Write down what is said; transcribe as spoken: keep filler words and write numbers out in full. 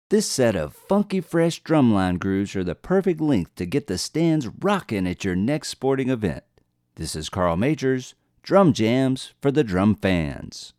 This set of funky fresh drumline grooves are the perfect length to get the stands rocking at your next sporting event. This is Carl Majors, Drum Jams for the drum fans.